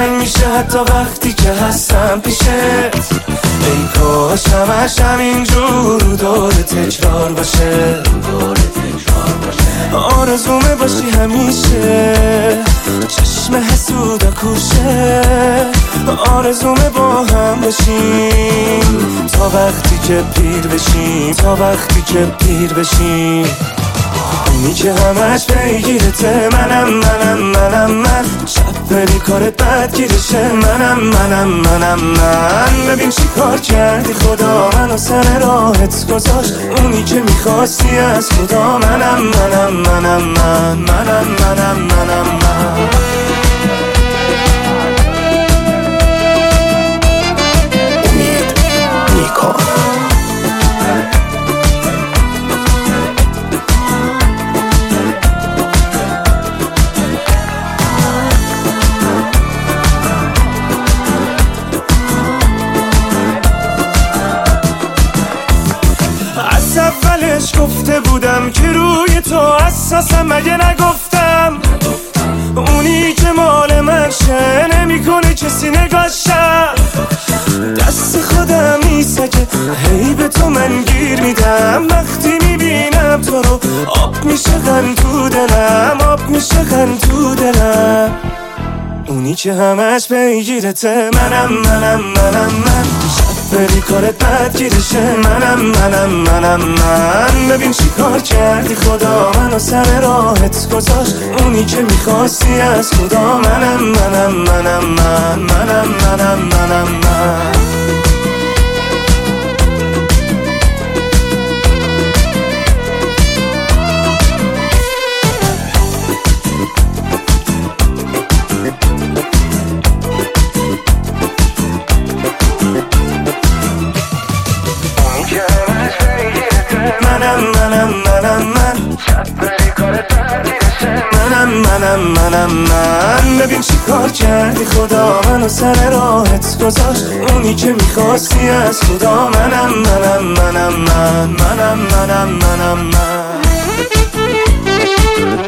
من میشه حتی وقتی که هستم پیشت. ای کاش همش همینجور دور تکرار باشه، آرزومه باشی همیشه، چشم حسودا کوشه، آرزومه با هم باشیم تا وقتی که پیر بشیم، تا وقتی که پیر بشیم. اونی که همش پیگیرته منم من، شب بری کارت بدگیرشه من. ببین چی کار کردی خدا منو سر راهت گذاشت، اونی که میخواستی از خدا منم من. امید نیکا. اولش گفته بودم که روی تو اساسم، مگه نگفتم اونی که مال من شه نمیکنه کسی نگاشم. دست خودم نیسته هی به تو من گیر میدم، وقتی میبینم تو رو آب میشه غم تو دلم، آب میشه غم تو دلم. اونی که همش پیگیرته منم من، بری کارت بدگیرشه من. ببین چی کار کردی خدا منو سر راهت گذاشت، اونی که میخواستی از خدا منم. من ببین چی کار کردی خدا منو سر راهت گذاشت، اونی که میخواستی از خدا منم.